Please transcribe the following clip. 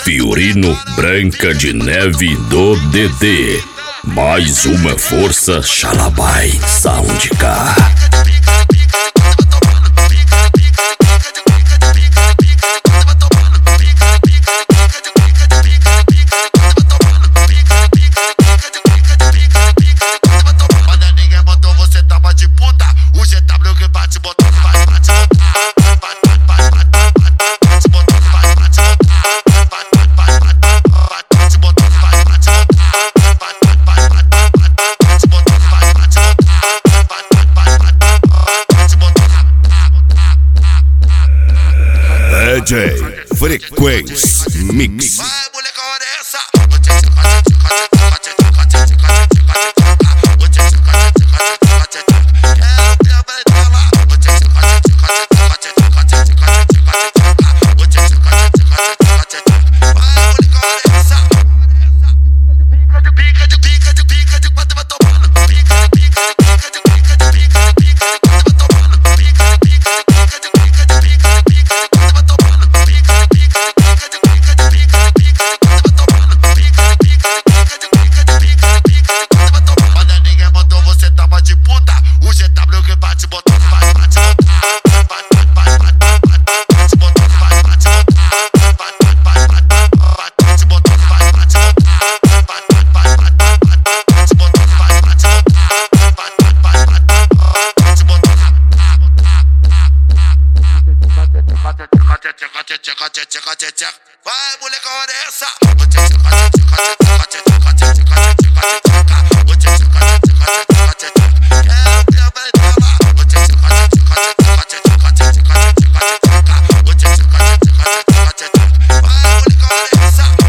Fiorino, Branca de Neve do DD. Mais uma força, Xalabai Soundcar. DJ Frequência Mix. Vai, moleca, olha essa. Vai, moleca, olha essa. Vai, moleca, olha essa.